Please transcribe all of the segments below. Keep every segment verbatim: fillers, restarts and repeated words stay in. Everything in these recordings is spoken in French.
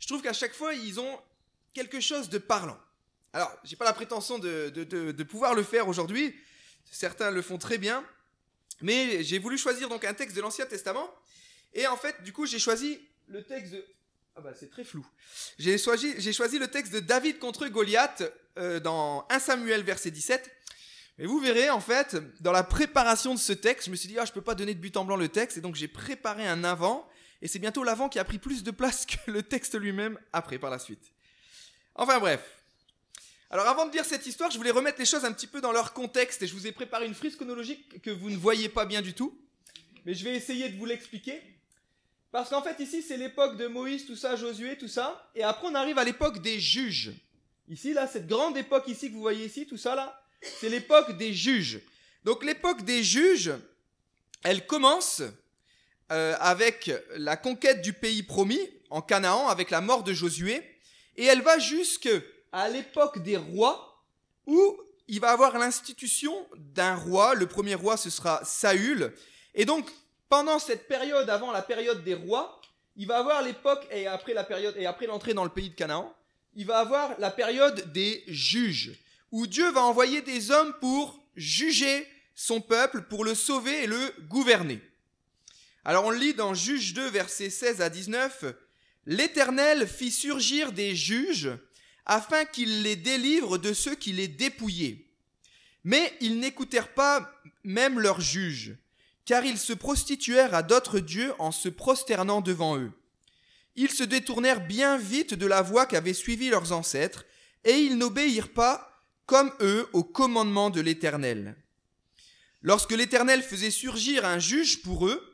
je trouve qu'à chaque fois, ils ont quelque chose de parlant. Alors, je n'ai pas la prétention de, de, de, de pouvoir le faire aujourd'hui, certains le font très bien, mais j'ai voulu choisir donc un texte de l'Ancien Testament, et en fait, du coup, j'ai choisi le texte de... Ah bah c'est très flou. J'ai choisi, j'ai choisi le texte de David contre Goliath euh, dans premier Samuel verset dix-sept. Et vous verrez, en fait, dans la préparation de ce texte, je me suis dit, ah, je ne peux pas donner de but en blanc le texte, et donc j'ai préparé un avant, et c'est bientôt l'avant qui a pris plus de place que le texte lui-même après, par la suite. Enfin bref. Alors avant de dire cette histoire, je voulais remettre les choses un petit peu dans leur contexte, et je vous ai préparé une frise chronologique que vous ne voyez pas bien du tout, mais je vais essayer de vous l'expliquer. Parce qu'en fait, ici, c'est l'époque de Moïse, tout ça, Josué, tout ça. Et après, on arrive à l'époque des juges. Ici, là, cette grande époque ici que vous voyez ici, tout ça, là, c'est l'époque des juges. Donc, l'époque des juges, elle commence euh, avec la conquête du pays promis, en Canaan, avec la mort de Josué. Et elle va jusqu'à l'époque des rois, où il va y avoir l'institution d'un roi. Le premier roi, ce sera Saül. Et donc, pendant cette période, avant la période des rois, il va avoir l'époque, et après la période, et après l'entrée dans le pays de Canaan, il va avoir la période des juges, où Dieu va envoyer des hommes pour juger son peuple, pour le sauver et le gouverner. Alors on lit dans Juges deux, versets seize à dix-neuf, « L'Éternel fit surgir des juges, afin qu'ils les délivrent de ceux qui les dépouillaient. Mais ils n'écoutèrent pas même leurs juges, car ils se prostituèrent à d'autres dieux en se prosternant devant eux. Ils se détournèrent bien vite de la voie qu'avaient suivie leurs ancêtres, et ils n'obéirent pas, comme eux, au commandement de l'Éternel. Lorsque l'Éternel faisait surgir un juge pour eux,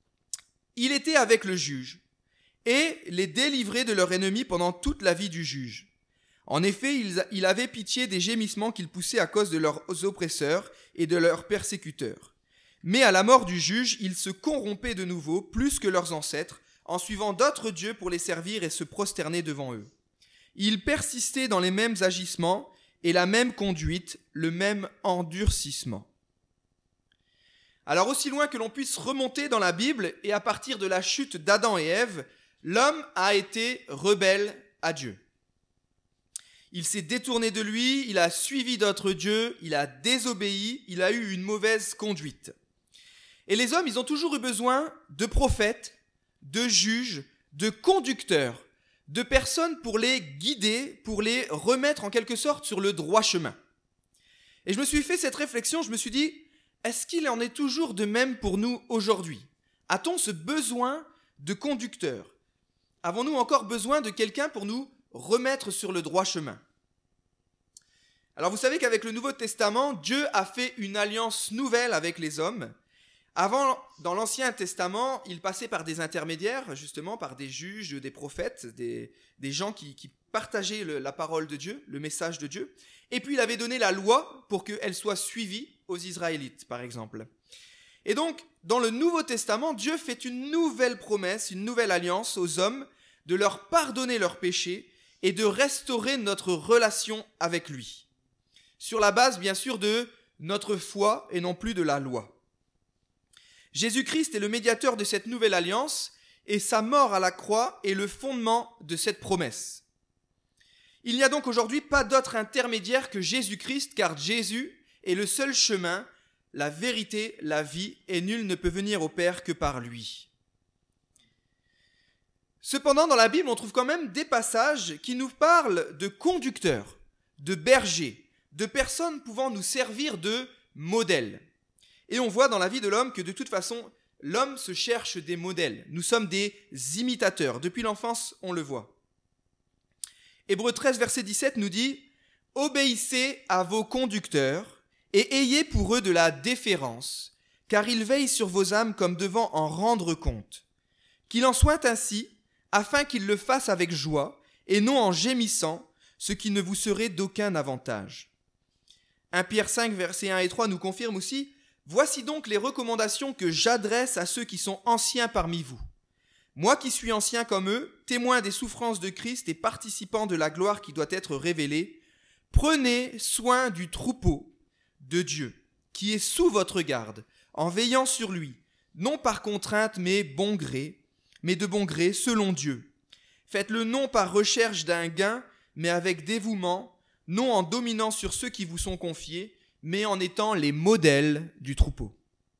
il était avec le juge, et les délivrait de leur ennemi pendant toute la vie du juge. En effet, il avait pitié des gémissements qu'ils poussaient à cause de leurs oppresseurs et de leurs persécuteurs. Mais à la mort du juge, ils se corrompaient de nouveau, plus que leurs ancêtres, en suivant d'autres dieux pour les servir et se prosterner devant eux. Ils persistaient dans les mêmes agissements et la même conduite, le même endurcissement. Alors aussi loin que l'on puisse remonter dans la Bible, et à partir de la chute d'Adam et Ève, l'homme a été rebelle à Dieu. Il s'est détourné de lui, il a suivi d'autres dieux, il a désobéi, il a eu une mauvaise conduite. Et les hommes, ils ont toujours eu besoin de prophètes, de juges, de conducteurs, de personnes pour les guider, pour les remettre en quelque sorte sur le droit chemin. Et je me suis fait cette réflexion, je me suis dit, est-ce qu'il en est toujours de même pour nous aujourd'hui ? A-t-on ce besoin de conducteurs ? Avons-nous encore besoin de quelqu'un pour nous remettre sur le droit chemin ? Alors vous savez qu'avec le Nouveau Testament, Dieu a fait une alliance nouvelle avec les hommes. Avant, dans l'Ancien Testament, il passait par des intermédiaires, justement par des juges, des prophètes, des, des gens qui, qui partageaient le, la parole de Dieu, le message de Dieu. Et puis il avait donné la loi pour qu'elle soit suivie aux Israélites, par exemple. Et donc, dans le Nouveau Testament, Dieu fait une nouvelle promesse, une nouvelle alliance aux hommes, de leur pardonner leurs péchés et de restaurer notre relation avec lui. Sur la base, bien sûr, de notre foi et non plus de la loi. Jésus-Christ est le médiateur de cette nouvelle alliance et sa mort à la croix est le fondement de cette promesse. Il n'y a donc aujourd'hui pas d'autre intermédiaire que Jésus-Christ, car Jésus est le seul chemin, la vérité, la vie, et nul ne peut venir au Père que par lui. Cependant, dans la Bible, on trouve quand même des passages qui nous parlent de conducteurs, de bergers, de personnes pouvant nous servir de modèles. Et on voit dans la vie de l'homme que de toute façon, l'homme se cherche des modèles. Nous sommes des imitateurs. Depuis l'enfance, on le voit. Hébreux treize, verset dix-sept nous dit « Obéissez à vos conducteurs et ayez pour eux de la déférence, car ils veillent sur vos âmes comme devant en rendre compte. Qu'il en soit ainsi, afin qu'ils le fassent avec joie et non en gémissant, ce qui ne vous serait d'aucun avantage. » premier Pierre cinq, versets un et trois nous confirme aussi « Voici donc les recommandations que j'adresse à ceux qui sont anciens parmi vous. Moi qui suis ancien comme eux, témoin des souffrances de Christ et participant de la gloire qui doit être révélée, prenez soin du troupeau de Dieu, qui est sous votre garde, en veillant sur lui, non par contrainte mais bon gré, mais de bon gré selon Dieu. Faites-le non par recherche d'un gain, mais avec dévouement, non en dominant sur ceux qui vous sont confiés, mais en étant les modèles du troupeau.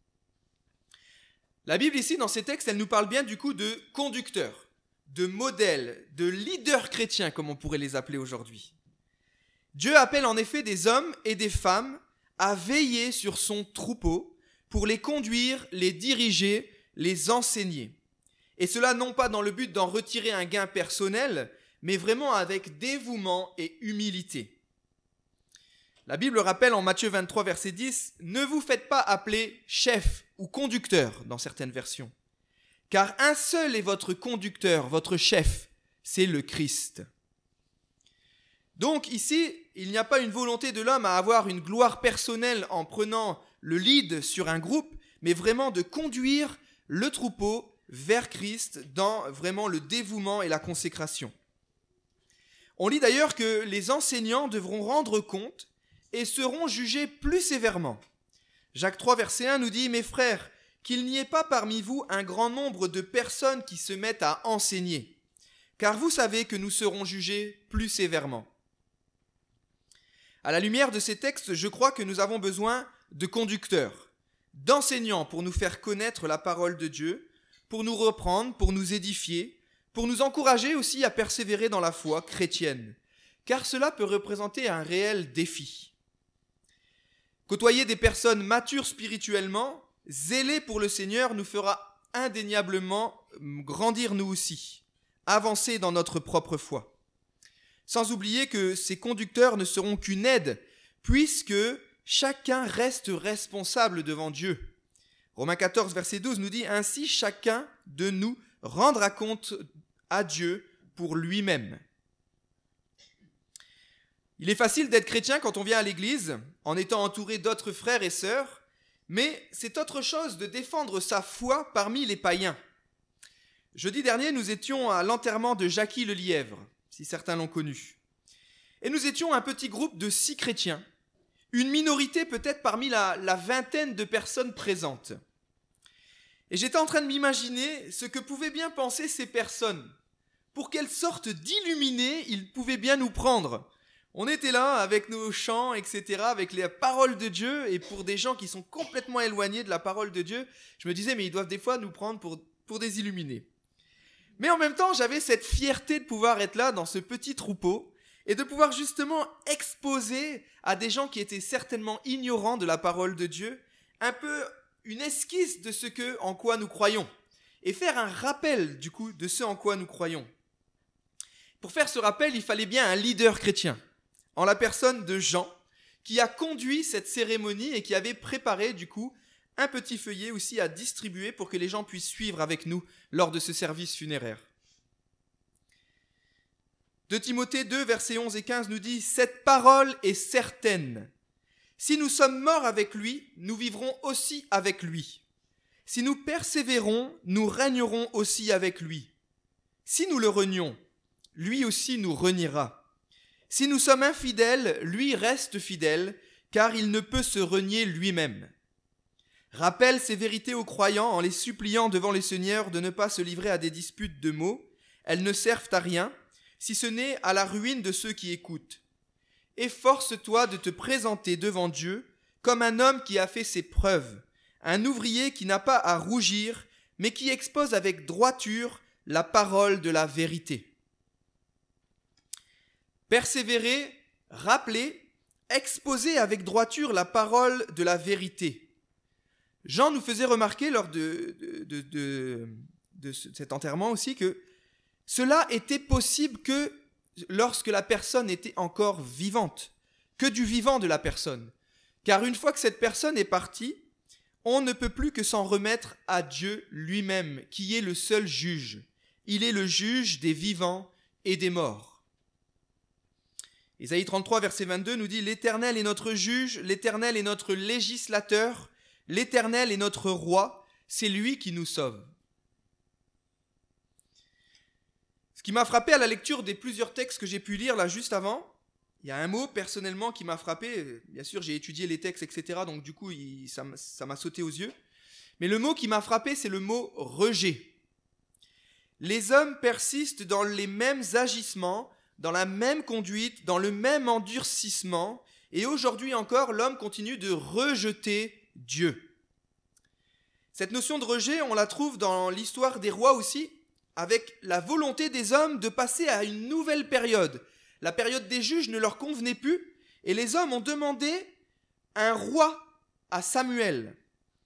La Bible ici, dans ces textes, elle nous parle bien du coup de conducteurs, de modèles, de leaders chrétiens, comme on pourrait les appeler aujourd'hui. Dieu appelle en effet des hommes et des femmes à veiller sur son troupeau pour les conduire, les diriger, les enseigner. Et cela non pas dans le but d'en retirer un gain personnel, mais vraiment avec dévouement et humilité. La Bible rappelle en Matthieu vingt-trois, verset dix, « Ne vous faites pas appeler chef ou conducteur dans certaines versions, car un seul est votre conducteur, votre chef, c'est le Christ. » Donc ici, il n'y a pas une volonté de l'homme à avoir une gloire personnelle en prenant le lead sur un groupe, mais vraiment de conduire le troupeau vers Christ dans vraiment le dévouement et la consécration. On lit d'ailleurs que les enseignants devront rendre compte et seront jugés plus sévèrement. Jacques trois, verset un nous dit « Mes frères, qu'il n'y ait pas parmi vous un grand nombre de personnes qui se mettent à enseigner, car vous savez que nous serons jugés plus sévèrement. » À la lumière de ces textes, je crois que nous avons besoin de conducteurs, d'enseignants pour nous faire connaître la parole de Dieu, pour nous reprendre, pour nous édifier, pour nous encourager aussi à persévérer dans la foi chrétienne, car cela peut représenter un réel défi. Côtoyer des personnes matures spirituellement, zélées pour le Seigneur, nous fera indéniablement grandir nous aussi, avancer dans notre propre foi. Sans oublier que ces conducteurs ne seront qu'une aide, puisque chacun reste responsable devant Dieu. Romains quatorze, verset douze nous dit « Ainsi chacun de nous rendra compte à Dieu pour lui-même. » Il est facile d'être chrétien quand on vient à l'église, en étant entouré d'autres frères et sœurs, mais c'est autre chose de défendre sa foi parmi les païens. Jeudi dernier, nous étions à l'enterrement de Jackie Le Lièvre, si certains l'ont connu. Et nous étions un petit groupe de six chrétiens, une minorité peut-être parmi la, la vingtaine de personnes présentes. Et j'étais en train de m'imaginer ce que pouvaient bien penser ces personnes, pour quelle sorte d'illuminés ils pouvaient bien nous prendre. On était là avec nos chants, et cetera, avec les paroles de Dieu, et pour des gens qui sont complètement éloignés de la parole de Dieu, je me disais, mais ils doivent des fois nous prendre pour, pour des illuminés. Mais en même temps, j'avais cette fierté de pouvoir être là dans ce petit troupeau, et de pouvoir justement exposer à des gens qui étaient certainement ignorants de la parole de Dieu, un peu une esquisse de ce que, en quoi nous croyons, et faire un rappel du coup de ce en quoi nous croyons. Pour faire ce rappel, il fallait bien un leader chrétien, en la personne de Jean, qui a conduit cette cérémonie et qui avait préparé du coup un petit feuillet aussi à distribuer pour que les gens puissent suivre avec nous lors de ce service funéraire. deux Timothée deux, versets onze et quinze nous dit « Cette parole est certaine. Si nous sommes morts avec lui, nous vivrons aussi avec lui. Si nous persévérons, nous régnerons aussi avec lui. Si nous le renions, lui aussi nous reniera. Si nous sommes infidèles, lui reste fidèle, car il ne peut se renier lui-même. Rappelle ces vérités aux croyants en les suppliant devant les seigneurs de ne pas se livrer à des disputes de mots. Elles ne servent à rien, si ce n'est à la ruine de ceux qui écoutent. Efforce-toi de te présenter devant Dieu comme un homme qui a fait ses preuves, un ouvrier qui n'a pas à rougir, mais qui expose avec droiture la parole de la vérité. » Persévérer, rappeler, exposer avec droiture la parole de la vérité. Jean nous faisait remarquer lors de, de, de, de, de cet enterrement aussi que cela était possible que lorsque la personne était encore vivante, que du vivant de la personne. Car une fois que cette personne est partie, on ne peut plus que s'en remettre à Dieu lui-même, qui est le seul juge. Il est le juge des vivants et des morts. Ésaïe trente-trois, verset vingt-deux nous dit « L'Éternel est notre juge, l'Éternel est notre législateur, l'Éternel est notre roi, c'est lui qui nous sauve. » Ce qui m'a frappé à la lecture des plusieurs textes que j'ai pu lire là juste avant, il y a un mot personnellement qui m'a frappé. Bien sûr, j'ai étudié les textes, et cetera. Donc du coup, il, ça, ça m'a sauté aux yeux. Mais le mot qui m'a frappé, c'est le mot « rejet ». les hommes persistent dans les mêmes agissements, dans la même conduite, dans le même endurcissement, et aujourd'hui encore, l'homme continue de rejeter Dieu. Cette notion de rejet, on la trouve dans l'histoire des rois aussi, avec la volonté des hommes de passer à une nouvelle période. La période des juges ne leur convenait plus, et les hommes ont demandé un roi à Samuel.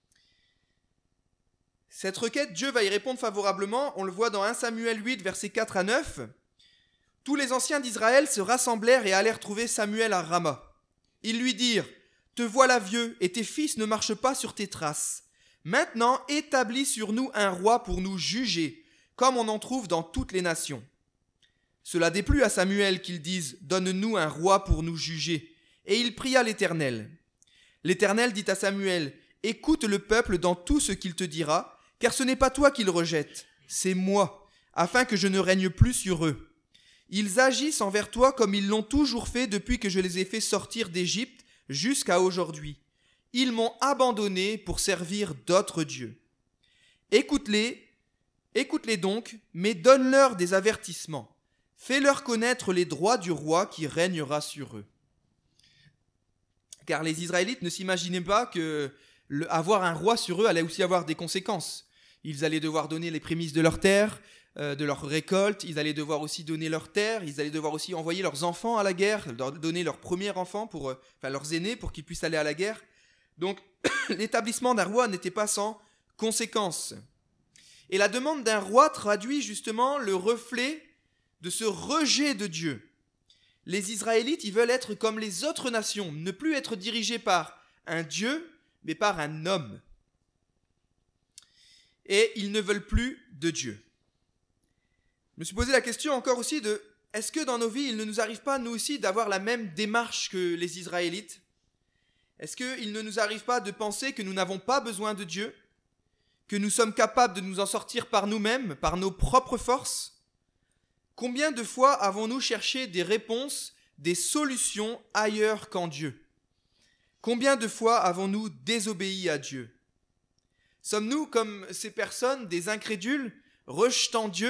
Cette requête, Dieu va y répondre favorablement, on le voit dans premier Samuel huit, versets quatre à neuf. Tous les anciens d'Israël se rassemblèrent et allèrent trouver Samuel à Rama. Ils lui dirent, « Te voilà vieux, et tes fils ne marchent pas sur tes traces. Maintenant, établis sur nous un roi pour nous juger, comme on en trouve dans toutes les nations. » Cela déplut à Samuel qu'ils disent, « Donne-nous un roi pour nous juger. » Et il pria l'Éternel. L'Éternel dit à Samuel, « Écoute le peuple dans tout ce qu'il te dira, car ce n'est pas toi qu'ils rejettent, c'est moi, afin que je ne règne plus sur eux. Ils agissent envers toi comme ils l'ont toujours fait depuis que je les ai fait sortir d'Égypte jusqu'à aujourd'hui. Ils m'ont abandonné pour servir d'autres dieux. Écoute-les, écoute-les donc, mais donne-leur des avertissements. Fais-leur connaître les droits du roi qui régnera sur eux. » Car les Israélites ne s'imaginaient pas que le, avoir un roi sur eux allait aussi avoir des conséquences. Ils allaient devoir donner les prémices de leurs terres, euh, de leurs récoltes, ils allaient devoir aussi donner leurs terres, ils allaient devoir aussi envoyer leurs enfants à la guerre, leur donner leur premier enfant, pour, euh, enfin leurs aînés, pour qu'ils puissent aller à la guerre. Donc l'établissement d'un roi n'était pas sans conséquences. Et la demande d'un roi traduit justement le reflet de ce rejet de Dieu. Les Israélites, ils veulent être comme les autres nations, ne plus être dirigés par un Dieu, mais par un homme. Et ils ne veulent plus de Dieu. Je me suis posé la question encore aussi de, est-ce que dans nos vies, il ne nous arrive pas, nous aussi, d'avoir la même démarche que les Israélites ? Est-ce qu'il ne nous arrive pas de penser que nous n'avons pas besoin de Dieu ? Que nous sommes capables de nous en sortir par nous-mêmes, par nos propres forces ? Combien de fois avons-nous cherché des réponses, des solutions ailleurs qu'en Dieu ? Combien de fois avons-nous désobéi à Dieu ? Sommes-nous comme ces personnes, des incrédules, rejetant Dieu ?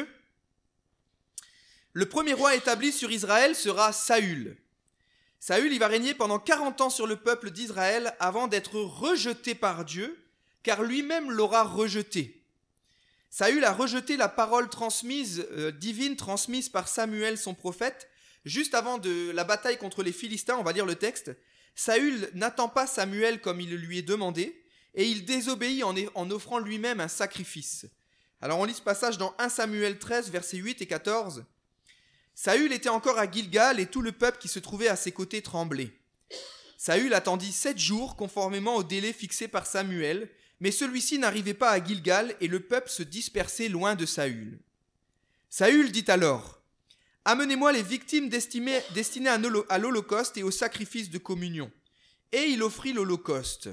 Le premier roi établi sur Israël sera Saül. Saül, il va régner pendant quarante ans sur le peuple d'Israël avant d'être rejeté par Dieu, car lui-même l'aura rejeté. Saül a rejeté la parole transmise, euh, divine transmise par Samuel, son prophète, juste avant de la bataille contre les Philistins, on va lire le texte. Saül n'attend pas Samuel comme il le lui est demandé, et il désobéit en, en offrant lui-même un sacrifice. Alors on lit ce passage dans premier Samuel treize, versets huit et quatorze. Saül était encore à Gilgal et tout le peuple qui se trouvait à ses côtés tremblait. Saül attendit sept jours conformément au délai fixé par Samuel, mais celui-ci n'arrivait pas à Gilgal et le peuple se dispersait loin de Saül. Saül dit alors, « Amenez-moi les victimes destinées à l'holocauste et au sacrifice de communion. » Et il offrit l'holocauste.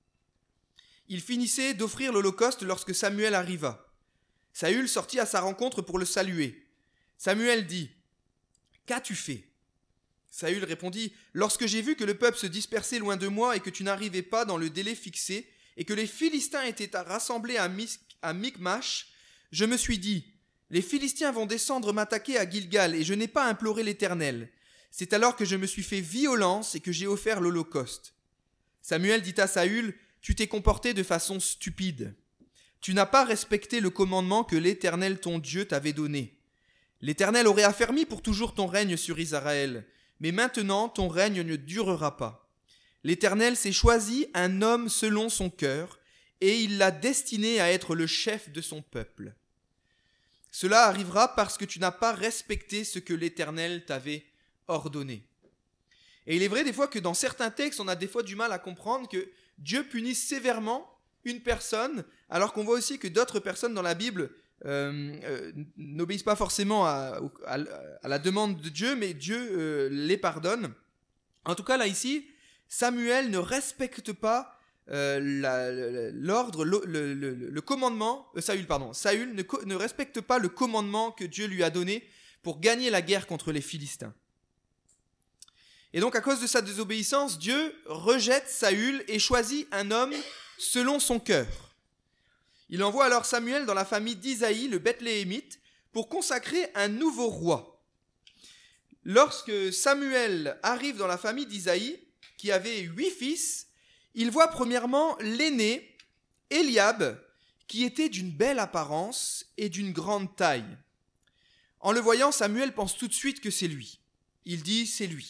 Il finissait d'offrir l'holocauste lorsque Samuel arriva. Saül sortit à sa rencontre pour le saluer. Samuel dit, « Qu'as-tu fait » Saül répondit, « Lorsque j'ai vu que le peuple se dispersait loin de moi et que tu n'arrivais pas dans le délai fixé, et que les Philistins étaient rassemblés à, Mis- à Michmash, je me suis dit, les Philistins vont descendre m'attaquer à Gilgal et je n'ai pas imploré l'Éternel. C'est alors que je me suis fait violence et que j'ai offert l'holocauste. » Samuel dit à Saül, « Tu t'es comporté de façon stupide. Tu n'as pas respecté le commandement que l'Éternel ton Dieu t'avait donné. L'Éternel aurait affermi pour toujours ton règne sur Israël, mais maintenant ton règne ne durera pas. L'Éternel s'est choisi un homme selon son cœur, et il l'a destiné à être le chef de son peuple. Cela arrivera parce que tu n'as pas respecté ce que l'Éternel t'avait ordonné. » Et il est vrai des fois que dans certains textes, on a des fois du mal à comprendre que Dieu punit sévèrement une personne, alors qu'on voit aussi que d'autres personnes dans la Bible euh, euh, n'obéissent pas forcément à, à, à la demande de Dieu, mais Dieu euh, les pardonne. En tout cas, là, ici, Samuel ne respecte pas euh, la, l'ordre, le, le, le, le commandement, euh, Saül, pardon, Saül ne, ne respecte pas le commandement que Dieu lui a donné pour gagner la guerre contre les Philistins. Et donc, à cause de sa désobéissance, Dieu rejette Saül et choisit un homme selon son cœur. Il envoie alors Samuel dans la famille d'Isaïe, le Bethléemite, pour consacrer un nouveau roi. Lorsque Samuel arrive dans la famille d'Isaïe, qui avait huit fils, il voit premièrement l'aîné, Eliab, qui était d'une belle apparence et d'une grande taille. En le voyant, Samuel pense tout de suite que c'est lui. Il dit « c'est lui ».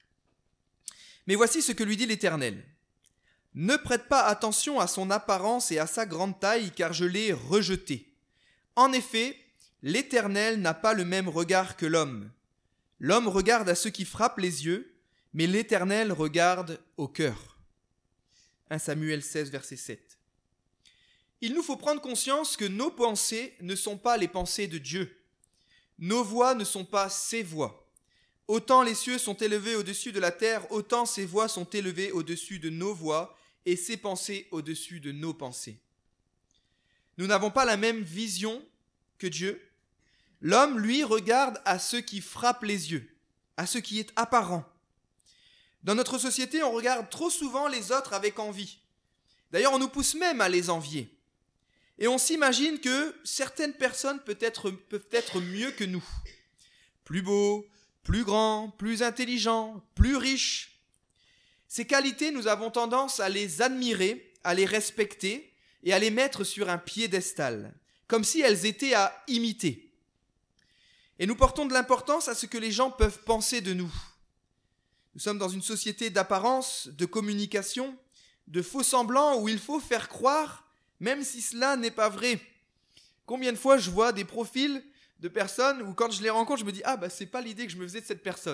Mais voici ce que lui dit l'Éternel. « Ne prête pas attention à son apparence et à sa grande taille, car je l'ai rejeté. En effet, l'Éternel n'a pas le même regard que l'homme. L'homme regarde à ceux qui frappent les yeux, mais l'Éternel regarde au cœur. » premier Samuel seize, verset sept. Il nous faut prendre conscience que nos pensées ne sont pas les pensées de Dieu. Nos voix ne sont pas ses voix. Autant les cieux sont élevés au-dessus de la terre, autant ses voix sont élevées au-dessus de nos voix et ses pensées au-dessus de nos pensées. Nous n'avons pas la même vision que Dieu. L'homme, lui, regarde à ce qui frappe les yeux, à ce qui est apparent. Dans notre société, on regarde trop souvent les autres avec envie. D'ailleurs, on nous pousse même à les envier. Et on s'imagine que certaines personnes peuvent être, peuvent être mieux que nous. Plus beaux, plus grands, plus intelligents, plus riches. Ces qualités, nous avons tendance à les admirer, à les respecter et à les mettre sur un piédestal, comme si elles étaient à imiter. Et nous portons de l'importance à ce que les gens peuvent penser de nous. Nous sommes dans une société d'apparence, de communication, de faux semblants où il faut faire croire, même si cela n'est pas vrai. Combien de fois je vois des profils de personnes où quand je les rencontre, je me dis « Ah, bah c'est pas l'idée que je me faisais de cette personne. »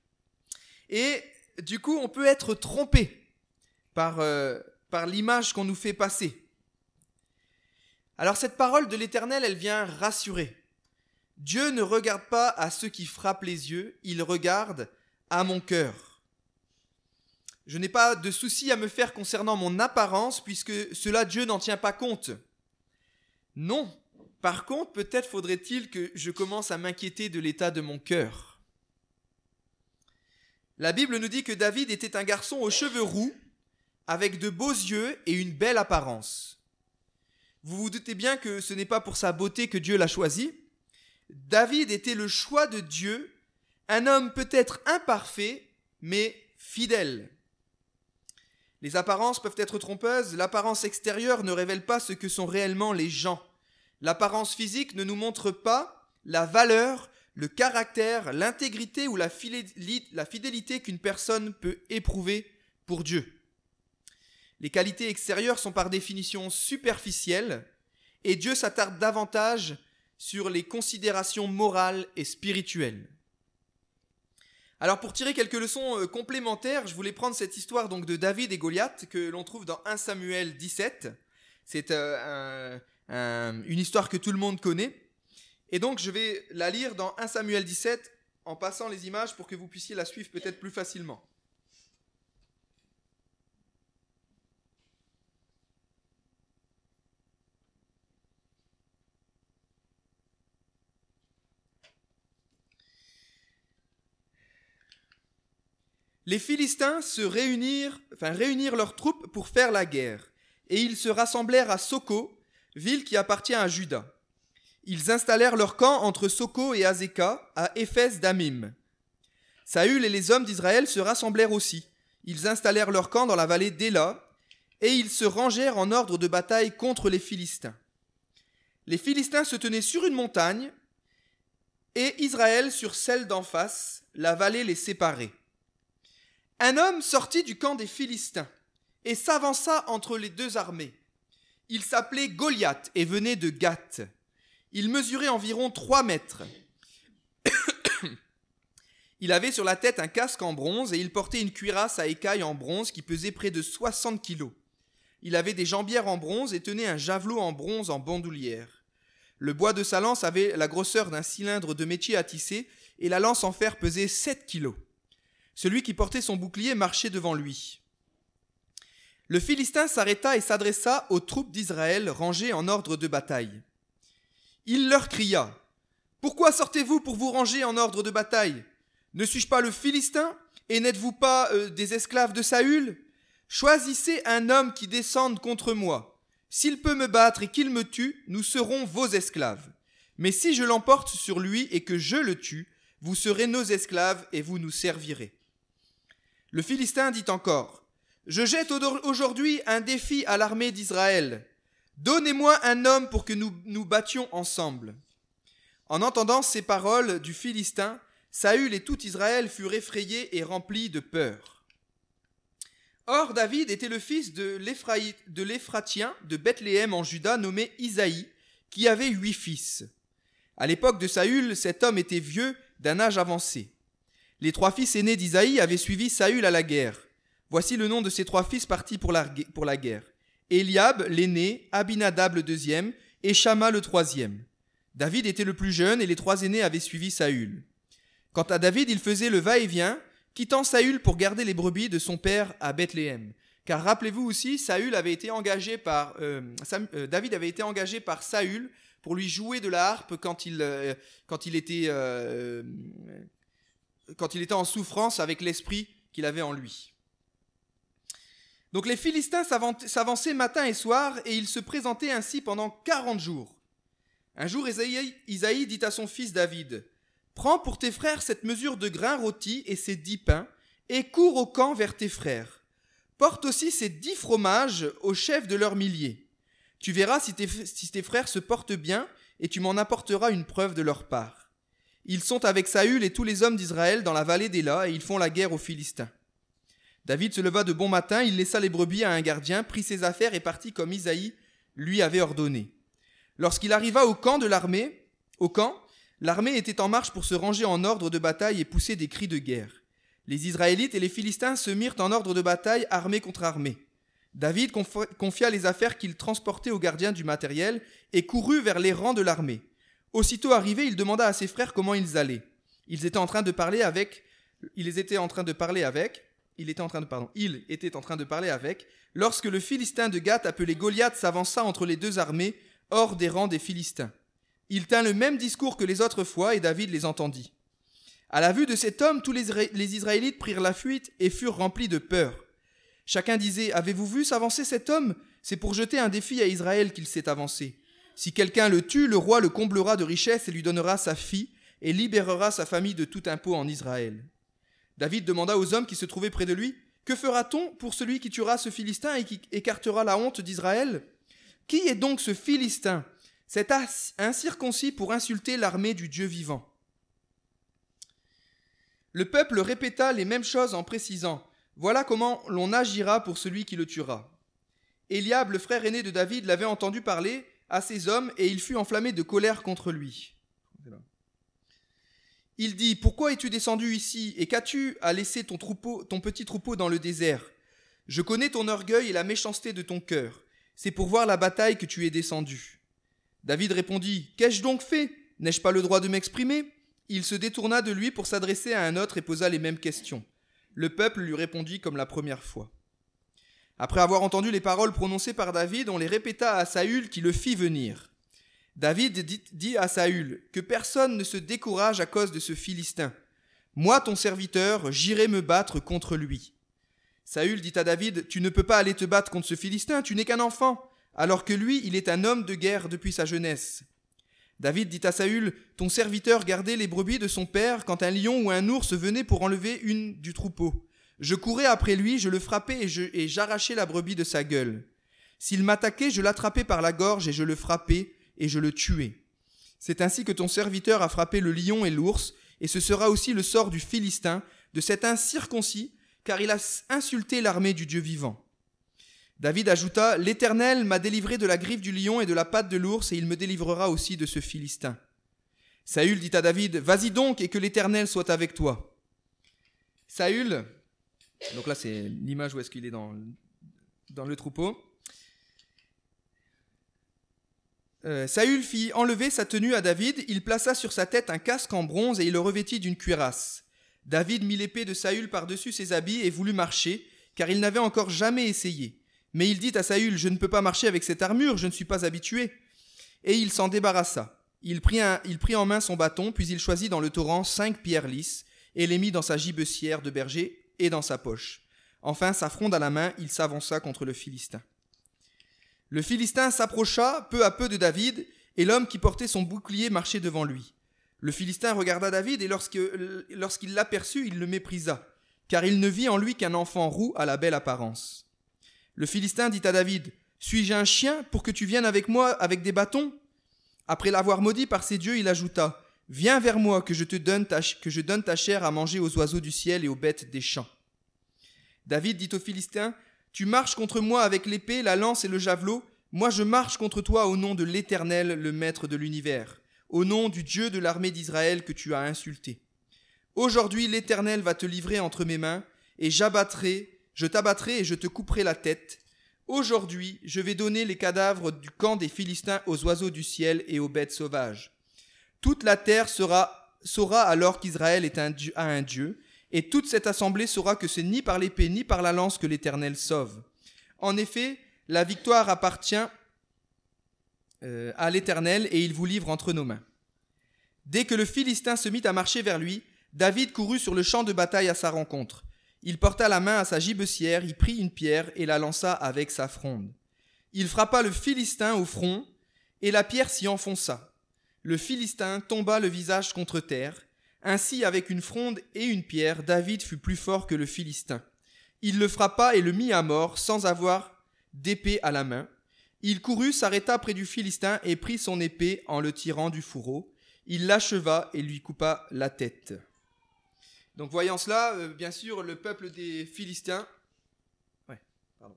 Et du coup, on peut être trompé par, euh, par l'image qu'on nous fait passer. Alors cette parole de l'Éternel, elle vient rassurer. Dieu ne regarde pas à ceux qui frappent les yeux, il regarde à mon cœur. Je n'ai pas de souci à me faire concernant mon apparence, puisque cela Dieu n'en tient pas compte. Non, par contre, peut-être faudrait-il que je commence à m'inquiéter de l'état de mon cœur. La Bible nous dit que David était un garçon aux cheveux roux, avec de beaux yeux et une belle apparence. Vous vous doutez bien que ce n'est pas pour sa beauté que Dieu l'a choisi. David était le choix de Dieu, un homme peut-être imparfait, mais fidèle. Les apparences peuvent être trompeuses, l'apparence extérieure ne révèle pas ce que sont réellement les gens. L'apparence physique ne nous montre pas la valeur, le caractère, l'intégrité ou la fidélité qu'une personne peut éprouver pour Dieu. Les qualités extérieures sont par définition superficielles et Dieu s'attarde davantage sur les considérations morales et spirituelles. Alors pour tirer quelques leçons euh, complémentaires, je voulais prendre cette histoire donc de David et Goliath que l'on trouve dans premier Samuel dix-sept. C'est euh, un, un, une histoire que tout le monde connaît. Et donc je vais la lire dans premier Samuel dix-sept en passant les images pour que vous puissiez la suivre peut-être plus facilement. Les Philistins se réunirent, enfin réunirent leurs troupes pour faire la guerre, et ils se rassemblèrent à Soko, ville qui appartient à Juda. Ils installèrent leur camp entre Soko et Azéka, à Éphès d'Amim. Saül et les hommes d'Israël se rassemblèrent aussi. Ils installèrent leur camp dans la vallée d'Éla, et ils se rangèrent en ordre de bataille contre les Philistins. Les Philistins se tenaient sur une montagne, et Israël sur celle d'en face, la vallée les séparait. Un homme sortit du camp des Philistins et s'avança entre les deux armées. Il s'appelait Goliath et venait de Gath. Il mesurait environ trois mètres. Il avait sur la tête un casque en bronze et il portait une cuirasse à écailles en bronze qui pesait près de soixante kilos. Il avait des jambières en bronze et tenait un javelot en bronze en bandoulière. Le bois de sa lance avait la grosseur d'un cylindre de métier à tisser et la lance en fer pesait sept kilos. Celui qui portait son bouclier marchait devant lui. Le Philistin s'arrêta et s'adressa aux troupes d'Israël rangées en ordre de bataille. Il leur cria « Pourquoi sortez-vous pour vous ranger en ordre de bataille ? Ne suis-je pas le Philistin et n'êtes-vous pas euh, des esclaves de Saül ? Choisissez un homme qui descende contre moi. S'il peut me battre et qu'il me tue, nous serons vos esclaves. Mais si je l'emporte sur lui et que je le tue, vous serez nos esclaves et vous nous servirez. » Le Philistin dit encore, « Je jette aujourd'hui un défi à l'armée d'Israël. Donnez-moi un homme pour que nous nous battions ensemble. » En entendant ces paroles du Philistin, Saül et tout Israël furent effrayés et remplis de peur. Or, David était le fils de l'Éphratien de Bethléem en Juda, nommé Isaïe, qui avait huit fils. À l'époque de Saül, cet homme était vieux, d'un âge avancé. Les trois fils aînés d'Isaïe avaient suivi Saül à la guerre. Voici le nom de ces trois fils partis pour la, pour la guerre. Eliab, l'aîné, Abinadab, le deuxième, et Shama, le troisième. David était le plus jeune et les trois aînés avaient suivi Saül. Quant à David, il faisait le va-et-vient, quittant Saül pour garder les brebis de son père à Bethléem. Car rappelez-vous aussi, Saül avait été engagé par, euh, Sam, euh, David avait été engagé par Saül pour lui jouer de la harpe quand il, euh, quand il était, euh, quand il était en souffrance avec l'esprit qu'il avait en lui. Donc les Philistins s'avançaient matin et soir et ils se présentaient ainsi pendant quarante jours. Un jour, Isaïe, Isaïe dit à son fils David, « Prends pour tes frères cette mesure de grains rôtis et ces dix pains, et cours au camp vers tes frères. Porte aussi ces dix fromages au chef de leurs milliers. Tu verras si tes, si tes frères se portent bien, et tu m'en apporteras une preuve de leur part. Ils sont avec Saül et tous les hommes d'Israël dans la vallée d'Éla, et ils font la guerre aux Philistins. » David se leva de bon matin, il laissa les brebis à un gardien, prit ses affaires et partit comme Isaïe lui avait ordonné. Lorsqu'il arriva au camp de l'armée, au camp, l'armée était en marche pour se ranger en ordre de bataille et pousser des cris de guerre. Les Israélites et les Philistins se mirent en ordre de bataille, armée contre armée. David confia les affaires qu'il transportait au gardien du matériel et courut vers les rangs de l'armée. Aussitôt arrivé, il demanda à ses frères comment ils allaient. Ils étaient en train de parler avec, ils étaient en train de parler avec, il était en train de, pardon, il était en train de parler avec, lorsque le Philistin de Gath appelé Goliath s'avança entre les deux armées, hors des rangs des Philistins. Il tint le même discours que les autres fois, et David les entendit. À la vue de cet homme, tous les, les Israélites prirent la fuite et furent remplis de peur. Chacun disait, « Avez-vous vu s'avancer cet homme ? C'est pour jeter un défi à Israël qu'il s'est avancé. Si quelqu'un le tue, le roi le comblera de richesses et lui donnera sa fille, et libérera sa famille de tout impôt en Israël. » David demanda aux hommes qui se trouvaient près de lui, « Que fera-t-on pour celui qui tuera ce Philistin et qui écartera la honte d'Israël ? Qui est donc ce Philistin, cet incirconcis pour insulter l'armée du Dieu vivant ?» Le peuple répéta les mêmes choses en précisant, « Voilà comment l'on agira pour celui qui le tuera. » Eliab, le frère aîné de David, l'avait entendu parler à ses hommes et il fut enflammé de colère contre lui. Il dit, « Pourquoi es-tu descendu ici et qu'as-tu à laisser ton troupeau, ton petit troupeau dans le désert ? Je connais ton orgueil et la méchanceté de ton cœur. C'est pour voir la bataille que tu es descendu. » David répondit, « Qu'ai-je donc fait ? N'ai-je pas le droit de m'exprimer ?» Il se détourna de lui pour s'adresser à un autre et posa les mêmes questions. Le peuple lui répondit comme la première fois. Après avoir entendu les paroles prononcées par David, on les répéta à Saül qui le fit venir. David dit, dit à Saül, « Que personne ne se décourage à cause de ce Philistin. Moi, ton serviteur, j'irai me battre contre lui. » Saül dit à David, « Tu ne peux pas aller te battre contre ce Philistin, tu n'es qu'un enfant, alors que lui, il est un homme de guerre depuis sa jeunesse. » David dit à Saül, « Ton serviteur gardait les brebis de son père quand un lion ou un ours venait pour enlever une du troupeau. Je courais après lui, je le frappais et, je, et j'arrachais la brebis de sa gueule. S'il m'attaquait, je l'attrapais par la gorge et je le frappais et je le tuais. C'est ainsi que ton serviteur a frappé le lion et l'ours, et ce sera aussi le sort du Philistin, de cet incirconcis, car il a insulté l'armée du Dieu vivant. » David ajouta, « L'Éternel m'a délivré de la griffe du lion et de la patte de l'ours, et il me délivrera aussi de ce Philistin. » Saül dit à David, « Vas-y donc, et que l'Éternel soit avec toi. » Saül, donc là c'est l'image où est-ce qu'il est dans, dans le troupeau. Euh, Saül fit enlever sa tenue à David, il plaça sur sa tête un casque en bronze et il le revêtit d'une cuirasse. David mit l'épée de Saül par-dessus ses habits et voulut marcher, car il n'avait encore jamais essayé. Mais il dit à Saül, « Je ne peux pas marcher avec cette armure, je ne suis pas habitué. » Et il s'en débarrassa. Il prit, un, il prit en main son bâton, puis il choisit dans le torrent cinq pierres lisses, et les mit dans sa gibecière de berger et dans sa poche. Enfin, sa fronde à la main, il s'avança contre le Philistin. Le Philistin s'approcha peu à peu de David, et l'homme qui portait son bouclier marchait devant lui. Le Philistin regarda David, et lorsque, lorsqu'il l'aperçut, il le méprisa, car il ne vit en lui qu'un enfant roux à la belle apparence. Le Philistin dit à David, « Suis-je un chien pour que tu viennes avec moi avec des bâtons ?» Après l'avoir maudit par ses dieux, il ajouta, « Viens vers moi, que je te donne ta, que je donne ta chair à manger aux oiseaux du ciel et aux bêtes des champs. » David dit au Philistin, « Tu marches contre moi avec l'épée, la lance et le javelot. Moi je marche contre toi au nom de l'Éternel, le Maître de l'univers, au nom du Dieu de l'armée d'Israël que tu as insulté. Aujourd'hui l'Éternel va te livrer entre mes mains, et j'abattrai, je t'abattrai et je te couperai la tête. Aujourd'hui je vais donner les cadavres du camp des Philistins aux oiseaux du ciel et aux bêtes sauvages. Toute la terre sera, saura alors qu'Israël est un Dieu, a un Dieu, et toute cette assemblée saura que c'est ni par l'épée ni par la lance que l'Éternel sauve. En effet, la victoire appartient euh, à l'Éternel, et il vous livre entre nos mains. » Dès que le Philistin se mit à marcher vers lui, David courut sur le champ de bataille à sa rencontre. Il porta la main à sa gibecière, y prit une pierre et la lança avec sa fronde. Il frappa le Philistin au front, et la pierre s'y enfonça. Le Philistin tomba le visage contre terre. Ainsi, avec une fronde et une pierre, David fut plus fort que le Philistin. Il le frappa et le mit à mort, sans avoir d'épée à la main. Il courut, s'arrêta près du Philistin et prit son épée en le tirant du fourreau. Il l'acheva et lui coupa la tête. Donc voyant cela, euh, bien sûr, le peuple des Philistins... Ouais, pardon.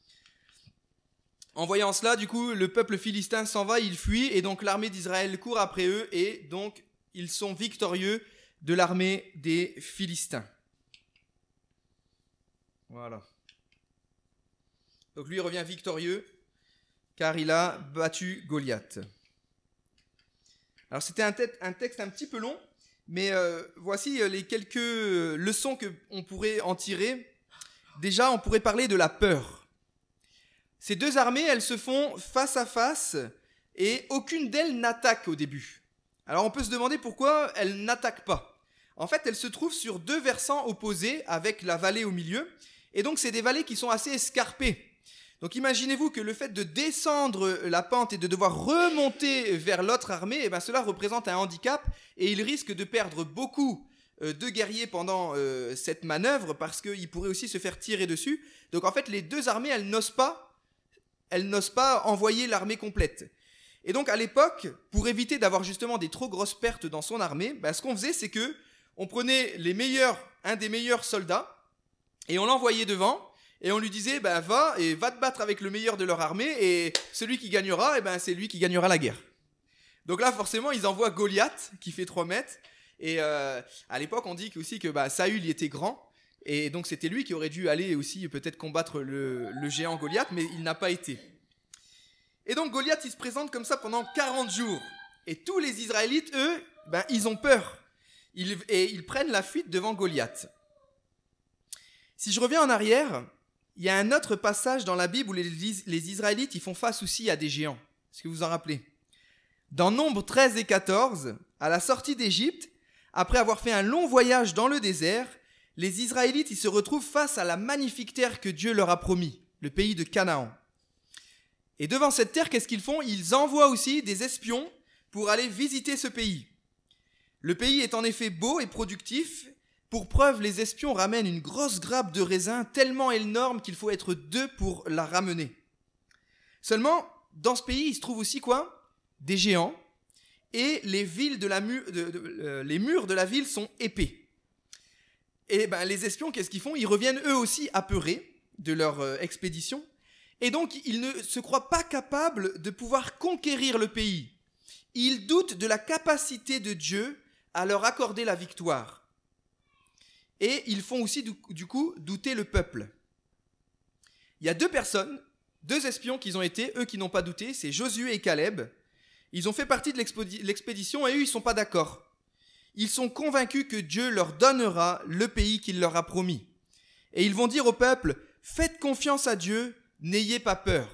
En voyant cela, du coup, le peuple philistin s'en va, il fuit, et donc l'armée d'Israël court après eux, et donc ils sont victorieux de l'armée des Philistins. Voilà. Donc lui revient victorieux, car il a battu Goliath. Alors c'était un, te- un texte un petit peu long, mais euh, voici les quelques leçons qu'on pourrait en tirer. Déjà, on pourrait parler de la peur. Ces deux armées, elles se font face à face, et aucune d'elles n'attaque au début. Alors on peut se demander pourquoi elles n'attaquent pas. En fait, elles se trouvent sur deux versants opposés, avec la vallée au milieu, et donc c'est des vallées qui sont assez escarpées. Donc imaginez-vous que le fait de descendre la pente et de devoir remonter vers l'autre armée, eh ben cela représente un handicap, et ils risquent de perdre beaucoup euh, de guerriers pendant euh, cette manœuvre, parce qu'ils pourraient aussi se faire tirer dessus. Donc en fait, les deux armées, elles n'osent pas, elles n'osent pas envoyer l'armée complète. Et donc à l'époque, pour éviter d'avoir justement des trop grosses pertes dans son armée, ben, ce qu'on faisait, c'est que on prenait les meilleurs, un des meilleurs soldats, et on l'envoyait devant, et on lui disait, ben va, et va te battre avec le meilleur de leur armée, et celui qui gagnera, et ben c'est lui qui gagnera la guerre. Donc là, forcément, ils envoient Goliath, qui fait trois mètres, et euh, à l'époque, on dit aussi que bah, Saül il était grand, et donc c'était lui qui aurait dû aller aussi peut-être combattre le, le géant Goliath, mais il n'a pas été. Et donc Goliath, il se présente comme ça pendant quarante jours, et tous les Israélites, eux, ben, ils ont peur, ils, et ils prennent la fuite devant Goliath. Si je reviens en arrière, il y a un autre passage dans la Bible où les, les Israélites ils font face aussi à des géants. Est-ce que vous vous en rappelez ? Dans Nombres treize et quatorze, à la sortie d'Égypte, après avoir fait un long voyage dans le désert, les Israélites ils se retrouvent face à la magnifique terre que Dieu leur a promis, le pays de Canaan. Et devant cette terre, qu'est-ce qu'ils font ? Ils envoient aussi des espions pour aller visiter ce pays. Le pays est en effet beau et productif. Pour preuve, les espions ramènent une grosse grappe de raisin tellement énorme qu'il faut être deux pour la ramener. Seulement, dans ce pays, il se trouve aussi quoi ? Des géants, et les, villes de la mu- de, de, euh, les murs de la ville sont épais. Et ben, les espions, qu'est-ce qu'ils font ? Ils reviennent eux aussi apeurés de leur euh, expédition, et donc ils ne se croient pas capables de pouvoir conquérir le pays. Ils doutent de la capacité de Dieu à leur accorder la victoire. Et ils font aussi du, du coup douter le peuple. Il y a deux personnes, deux espions qui ont été, eux qui n'ont pas douté, c'est Josué et Caleb. Ils ont fait partie de l'expédi- l'expédition et eux ils ne sont pas d'accord. Ils sont convaincus que Dieu leur donnera le pays qu'il leur a promis. Et ils vont dire au peuple, faites confiance à Dieu, n'ayez pas peur.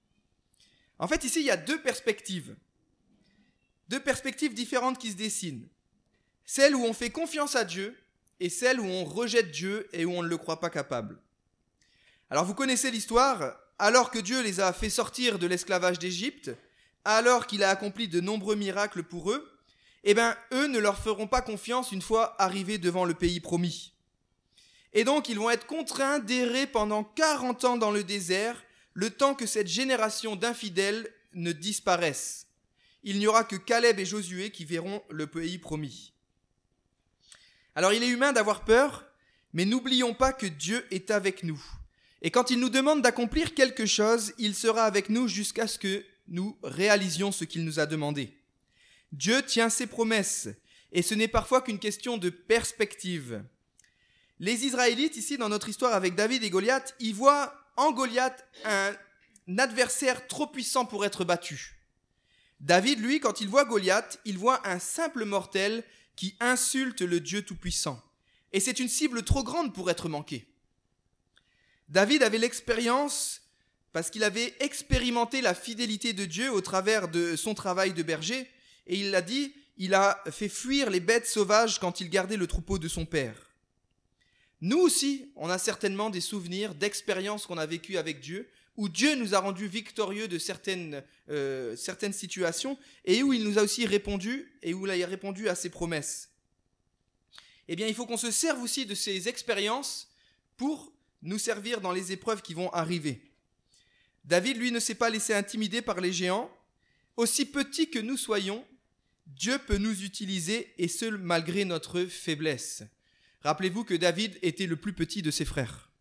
En fait ici il y a deux perspectives. Deux perspectives différentes qui se dessinent. Celle où on fait confiance à Dieu, et celle où on rejette Dieu et où on ne le croit pas capable. Alors vous connaissez l'histoire, alors que Dieu les a fait sortir de l'esclavage d'Égypte, alors qu'il a accompli de nombreux miracles pour eux, eh bien, eux ne leur feront pas confiance une fois arrivés devant le pays promis. Et donc, ils vont être contraints d'errer pendant quarante ans dans le désert, le temps que cette génération d'infidèles ne disparaisse. Il n'y aura que Caleb et Josué qui verront le pays promis. Alors, il est humain d'avoir peur, mais n'oublions pas que Dieu est avec nous. Et quand il nous demande d'accomplir quelque chose, il sera avec nous jusqu'à ce que nous réalisions ce qu'il nous a demandé. Dieu tient ses promesses, et ce n'est parfois qu'une question de perspective. Les Israélites, ici dans notre histoire avec David et Goliath, y voient en Goliath un adversaire trop puissant pour être battu. David, lui, quand il voit Goliath, il voit un simple mortel qui insulte le Dieu Tout-Puissant. Et c'est une cible trop grande pour être manquée. David avait l'expérience, parce qu'il avait expérimenté la fidélité de Dieu au travers de son travail de berger, et il l'a dit, il a fait fuir les bêtes sauvages quand il gardait le troupeau de son père. Nous aussi, on a certainement des souvenirs d'expériences qu'on a vécues avec Dieu, où Dieu nous a rendus victorieux de certaines, euh, certaines situations, et où il nous a aussi répondu, et où il a répondu à ses promesses. Eh bien, il faut qu'on se serve aussi de ces expériences pour nous servir dans les épreuves qui vont arriver. David, lui, ne s'est pas laissé intimider par les géants. Aussi petits que nous soyons, Dieu peut nous utiliser, et ce, malgré notre faiblesse. Rappelez-vous que David était le plus petit de ses frères.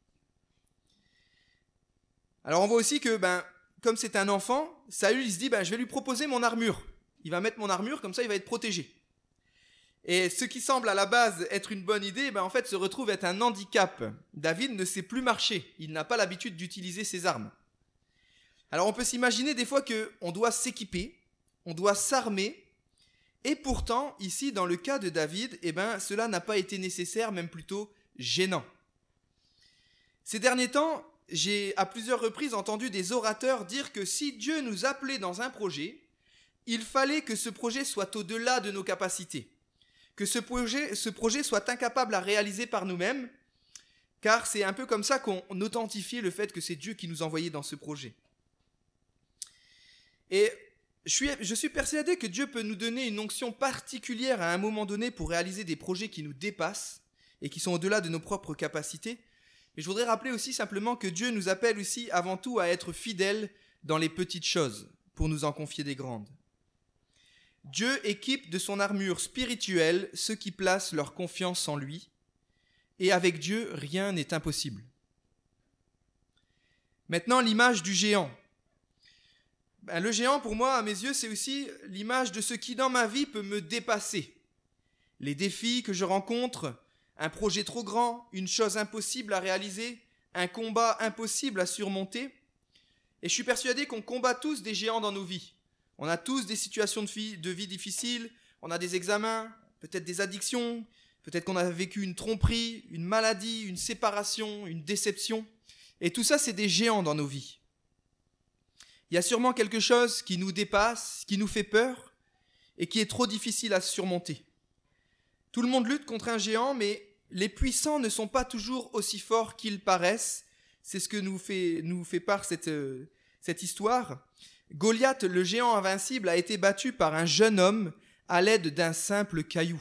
Alors on voit aussi que, ben, comme c'est un enfant, Saül il se dit, ben, je vais lui proposer mon armure. Il va mettre mon armure, comme ça il va être protégé. Et ce qui semble à la base être une bonne idée, ben, en fait se retrouve être un handicap. David ne sait plus marcher, il n'a pas l'habitude d'utiliser ses armes. Alors on peut s'imaginer des fois qu'on doit s'équiper, on doit s'armer, et pourtant, ici, dans le cas de David, eh ben, cela n'a pas été nécessaire, même plutôt gênant. Ces derniers temps, j'ai à plusieurs reprises entendu des orateurs dire que si Dieu nous appelait dans un projet, il fallait que ce projet soit au-delà de nos capacités, que ce projet, ce projet soit incapable à réaliser par nous-mêmes, car c'est un peu comme ça qu'on authentifiait le fait que c'est Dieu qui nous envoyait dans ce projet. Et Je suis, je suis persuadé que Dieu peut nous donner une onction particulière à un moment donné pour réaliser des projets qui nous dépassent et qui sont au-delà de nos propres capacités. Mais je voudrais rappeler aussi simplement que Dieu nous appelle aussi avant tout à être fidèles dans les petites choses pour nous en confier des grandes. Dieu équipe de son armure spirituelle ceux qui placent leur confiance en lui, et avec Dieu, rien n'est impossible. Maintenant, l'image du géant. Ben, le géant, pour moi, à mes yeux, c'est aussi l'image de ce qui, dans ma vie, peut me dépasser. Les défis que je rencontre, un projet trop grand, une chose impossible à réaliser, un combat impossible à surmonter. Et je suis persuadé qu'on combat tous des géants dans nos vies. On a tous des situations de vie, de vie difficiles, on a des examens, peut-être des addictions, peut-être qu'on a vécu une tromperie, une maladie, une séparation, une déception. Et tout ça, c'est des géants dans nos vies. Il y a sûrement quelque chose qui nous dépasse, qui nous fait peur et qui est trop difficile à surmonter. Tout le monde lutte contre un géant, mais les puissants ne sont pas toujours aussi forts qu'ils paraissent. C'est ce que nous fait, nous fait part cette, euh, cette histoire. Goliath, le géant invincible, a été battu par un jeune homme à l'aide d'un simple caillou.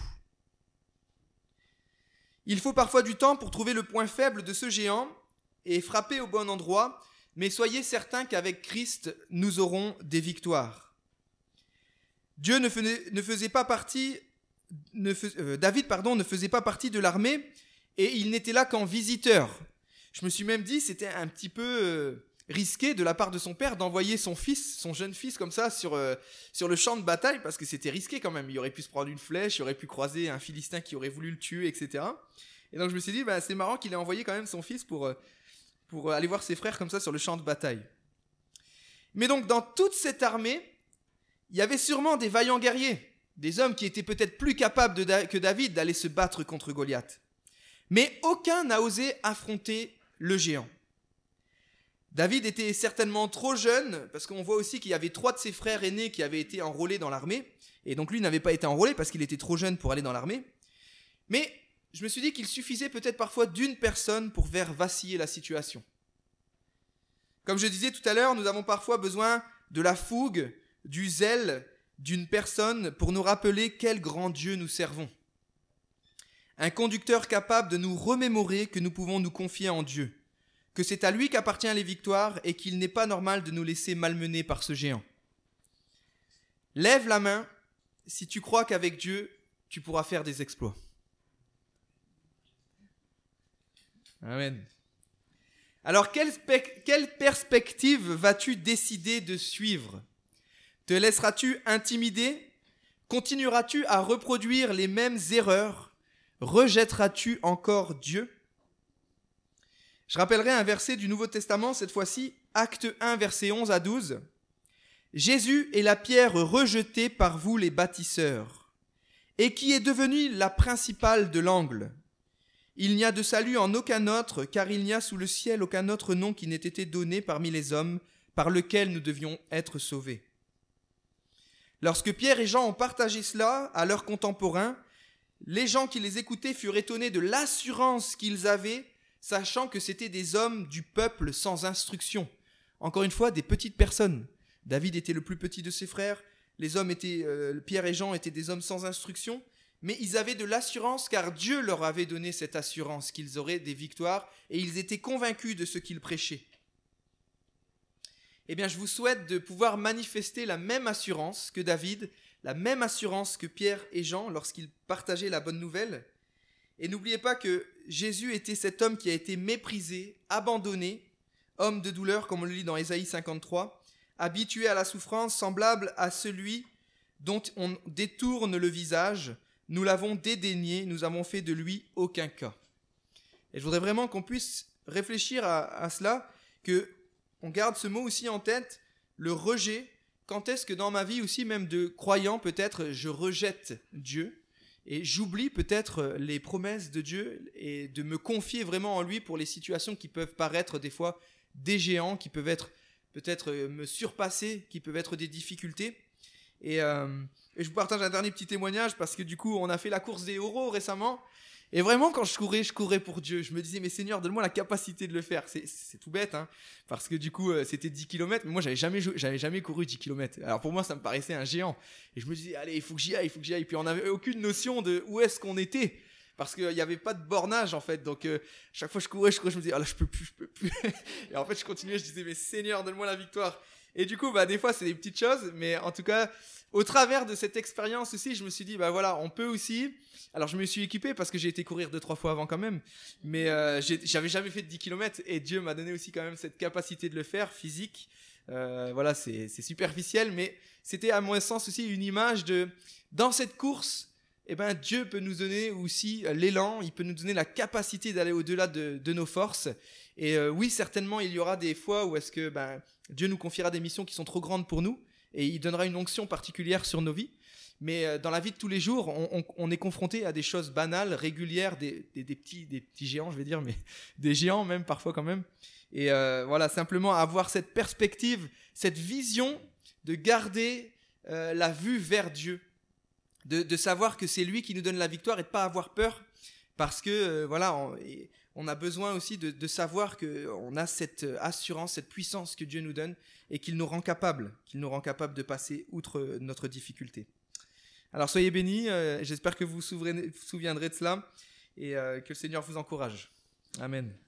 Il faut parfois du temps pour trouver le point faible de ce géant et frapper au bon endroit, mais soyez certains qu'avec Christ, nous aurons des victoires. Dieu ne faisait, ne faisait pas partie, ne fais, euh, David pardon, ne faisait pas partie de l'armée et il n'était là qu'en visiteur. Je me suis même dit c'était un petit peu euh, risqué de la part de son père d'envoyer son fils, son jeune fils comme ça sur, euh, sur le champ de bataille parce que c'était risqué quand même. Il aurait pu se prendre une flèche, il aurait pu croiser un Philistin qui aurait voulu le tuer, et cetera. Et donc je me suis dit bah, c'est marrant qu'il ait envoyé quand même son fils pour... Euh, pour aller voir ses frères comme ça sur le champ de bataille. Mais donc, dans toute cette armée, il y avait sûrement des vaillants guerriers, des hommes qui étaient peut-être plus capables de da- que David d'aller se battre contre Goliath. Mais aucun n'a osé affronter le géant. David était certainement trop jeune, parce qu'on voit aussi qu'il y avait trois de ses frères aînés qui avaient été enrôlés dans l'armée, et donc lui n'avait pas été enrôlé parce qu'il était trop jeune pour aller dans l'armée. Mais je me suis dit qu'il suffisait peut-être parfois d'une personne pour faire vaciller la situation. Comme je disais tout à l'heure, nous avons parfois besoin de la fougue, du zèle d'une personne pour nous rappeler quel grand Dieu nous servons. Un conducteur capable de nous remémorer que nous pouvons nous confier en Dieu, que c'est à lui qu'appartiennent les victoires et qu'il n'est pas normal de nous laisser malmener par ce géant. Lève la main si tu crois qu'avec Dieu, tu pourras faire des exploits. Amen. Alors, quelle, spe- quelle perspective vas-tu décider de suivre ? Te laisseras-tu intimider ? Continueras-tu à reproduire les mêmes erreurs ? Rejetteras-tu encore Dieu ? Je rappellerai un verset du Nouveau Testament, cette fois-ci, Acte un, versets onze à douze. « Jésus est la pierre rejetée par vous les bâtisseurs, et qui est devenue la principale de l'angle. Il n'y a de salut en aucun autre, car il n'y a sous le ciel aucun autre nom qui n'ait été donné parmi les hommes, par lequel nous devions être sauvés. » Lorsque Pierre et Jean ont partagé cela à leurs contemporains, les gens qui les écoutaient furent étonnés de l'assurance qu'ils avaient, sachant que c'étaient des hommes du peuple sans instruction. Encore une fois, des petites personnes. David était le plus petit de ses frères, les hommes étaient, euh, Pierre et Jean étaient des hommes sans instruction, mais ils avaient de l'assurance car Dieu leur avait donné cette assurance qu'ils auraient des victoires et ils étaient convaincus de ce qu'ils prêchaient. Eh bien, je vous souhaite de pouvoir manifester la même assurance que David, la même assurance que Pierre et Jean lorsqu'ils partageaient la bonne nouvelle. Et n'oubliez pas que Jésus était cet homme qui a été méprisé, abandonné, homme de douleur, comme on le lit dans Ésaïe cinquante-trois, habitué à la souffrance, semblable à celui dont on détourne le visage. Nous l'avons dédaigné, nous avons fait de lui aucun cas. Et je voudrais vraiment qu'on puisse réfléchir à, à cela, que on garde ce mot aussi en tête, le rejet. Quand est-ce que dans ma vie aussi, même de croyant, peut-être je rejette Dieu et j'oublie peut-être les promesses de Dieu et de me confier vraiment en lui pour les situations qui peuvent paraître des fois des géants, qui peuvent être peut-être me surpasser, qui peuvent être des difficultés. Et, euh, et je vous partage un dernier petit témoignage parce que du coup, on a fait la course des euros récemment. Et vraiment, quand je courais, je courais pour Dieu. Je me disais, mais Seigneur, donne-moi la capacité de le faire. C'est, c'est tout bête, hein, parce que du coup, euh, c'était dix kilomètres, mais moi, j'avais jamais, j'avais jamais couru dix kilomètres. Alors pour moi, ça me paraissait un géant. Et je me disais, allez, il faut que j'y aille, il faut que j'y aille. Puis on n'avait aucune notion de où est-ce qu'on était, parce qu'il n'y avait pas de bornage, en fait. Donc, euh, chaque fois que je courais, je courais, je me disais, ah là, je peux plus, je peux plus. Et en fait, je continuais, je disais, mais Seigneur, donne-moi la victoire. Et du coup, bah, des fois, c'est des petites choses, mais en tout cas, au travers de cette expérience aussi, je me suis dit, bah voilà, on peut aussi. Alors, je me suis équipé parce que j'ai été courir deux, trois fois avant quand même, mais euh, j'ai, j'avais jamais fait de dix kilomètres et Dieu m'a donné aussi quand même cette capacité de le faire, physique. Euh, voilà, c'est, c'est superficiel, mais c'était à mon sens aussi une image de, dans cette course, eh ben, Dieu peut nous donner aussi l'élan, il peut nous donner la capacité d'aller au-delà de, de nos forces. Et euh, oui, certainement, il y aura des fois où est-ce que ben, Dieu nous confiera des missions qui sont trop grandes pour nous et il donnera une onction particulière sur nos vies. Mais euh, dans la vie de tous les jours, on, on, on est confronté à des choses banales, régulières, des, des, des, petits, des petits géants, je vais dire, mais des géants même parfois quand même. Et euh, voilà, simplement avoir cette perspective, cette vision de garder euh, la vue vers Dieu, de, de savoir que c'est lui qui nous donne la victoire et de ne pas avoir peur parce que euh, voilà, on, on a besoin aussi de, de savoir qu'on a cette assurance, cette puissance que Dieu nous donne et qu'il nous rend capables, qu'il nous rend capables de passer outre notre difficulté. Alors soyez bénis, euh, j'espère que vous vous souviendrez de cela et euh, que le Seigneur vous encourage. Amen.